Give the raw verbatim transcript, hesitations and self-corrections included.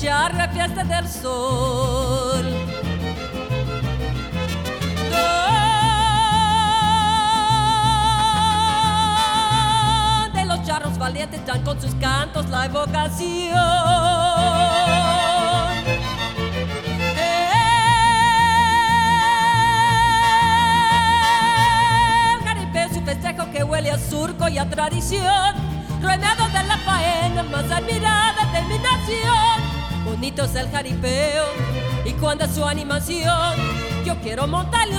marchar la fiesta del sol. Donde los charros valientes dan con sus cantos la evocación. El jaripeo es un festejo que huele a surco y a tradición, rodeado de la faena más admirada de mi nación. Bonito es el jaripeo y cuando es su animación, yo quiero montarle